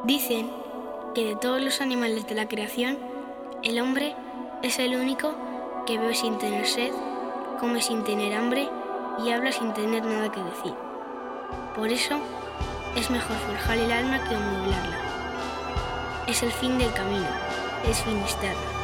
Dicen que de todos los animales de la creación, el hombre es el único que bebe sin tener sed, come sin tener hambre y habla sin tener nada que decir. Por eso es mejor forjar el alma que amueblarla. Es el fin del camino, es Finisterre.